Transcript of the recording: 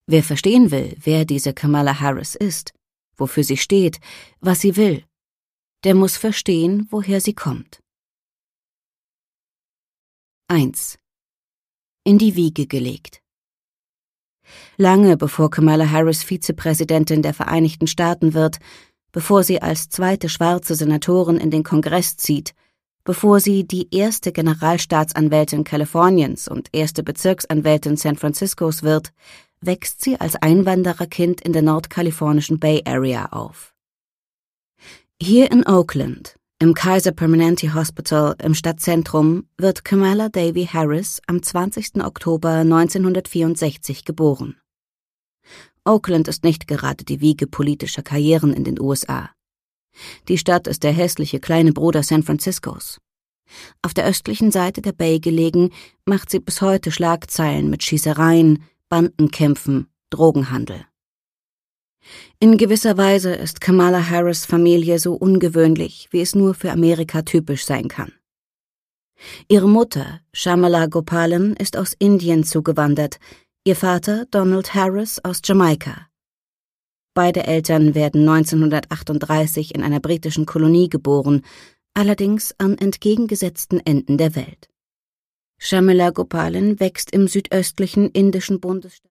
Wer verstehen will, wer diese Kamala Harris ist, wofür sie steht, was sie will, der muss verstehen, woher sie kommt. 1. In die Wiege gelegt. Lange bevor Kamala Harris Vizepräsidentin der Vereinigten Staaten wird, bevor sie als zweite schwarze Senatorin in den Kongress zieht, bevor sie die erste Generalstaatsanwältin Kaliforniens und erste Bezirksanwältin San Franciscos wird, wächst sie als Einwandererkind in der nordkalifornischen Bay Area auf. Hier in Oakland, im Kaiser Permanente Hospital im Stadtzentrum, wird Kamala Devi Harris am 20. Oktober 1964 geboren. Oakland ist nicht gerade die Wiege politischer Karrieren in den USA. Die Stadt ist der hässliche kleine Bruder San Franciscos. Auf der östlichen Seite der Bay gelegen, macht sie bis heute Schlagzeilen mit Schießereien, Bandenkämpfen, Drogenhandel. In gewisser Weise ist Kamala Harris' Familie so ungewöhnlich, wie es nur für Amerika typisch sein kann. Ihre Mutter, Shyamala Gopalan, ist aus Indien zugewandert, ihr Vater, Donald Harris, aus Jamaika. Beide Eltern werden 1938 in einer britischen Kolonie geboren, allerdings an entgegengesetzten Enden der Welt. Shyamala Gopalan wächst im südöstlichen indischen Bundesstaat